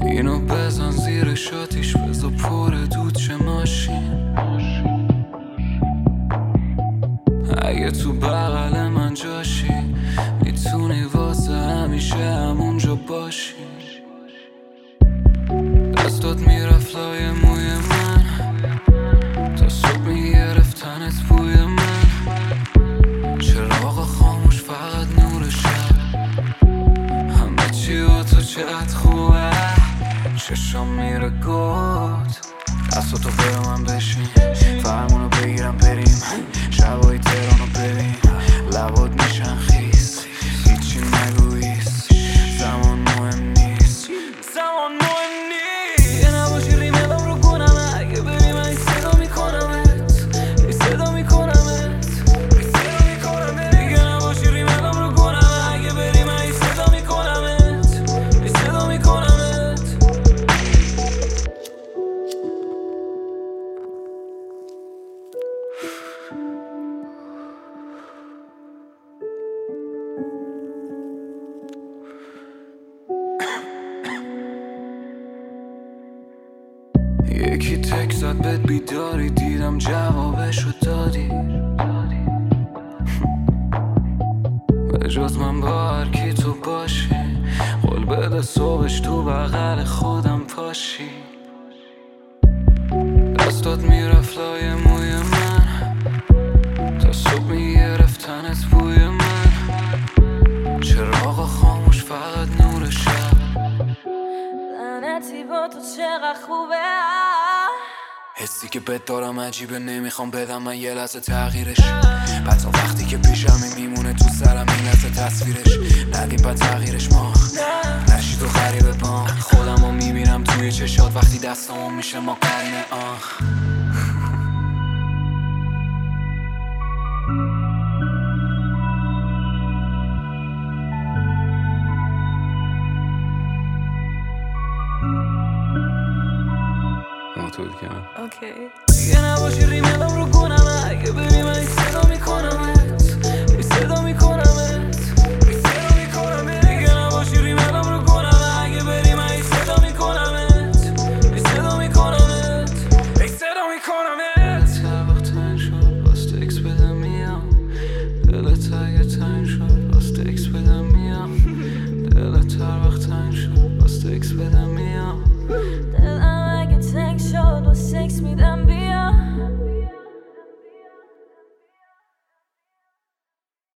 اینو بزن زیر شاتیش، بزا پر دود چه ماشین. اگه تو بغل من جاشی میتونی واسه همیشه همونجا باشی. دستات میرفت لای موی من تا صبح میگرفتنت بوی من. چراغ خاموش فقط نور شب، همه چی با تو چقدر خوبه. چشم میره گفت دستاتو برا من بشین، فرمونو بگیرم بریم شبای تهرانو بریم. لبات میشن خیس هیچی نگویست، زمان مهم نیست، زمان مهم نیست. یه نباشی ریملم رو کنم، اگه بری من این صدا میکنمت، این صدا میکنمت، این صدا میکنمت. دیگه نباشی ریملم رو کنم، اگه بری من این صدا میکنمت، این صدا میکنمت. یکی تک زد بهت بیداری، دیدم جوابشو دادی. به جز من با هر کی تو باشی، قول بده صبحش تو بغل خودم پاشی. دستات میرفت لای موی من تا صبح میگرفتنت بوی من. چراغ خاموش فقط نور شب، لعنتی با تو چقدر خوبه. حسی که بهت دارم عجیبه، نمیخوام بدم من یه لحظه تغییرش. بعد تا وقتی که پیشمی میمونه تو سرم این لحظه تصویرش. ندیم بعد تغییرش ما نشی تو غریبه با خودمو میبینم توی چشات وقتی دستامو میشه ما قرینه. اوکی. دیگه نباشی ریملم رو کنم، اگه ببین من این صدا میکنم.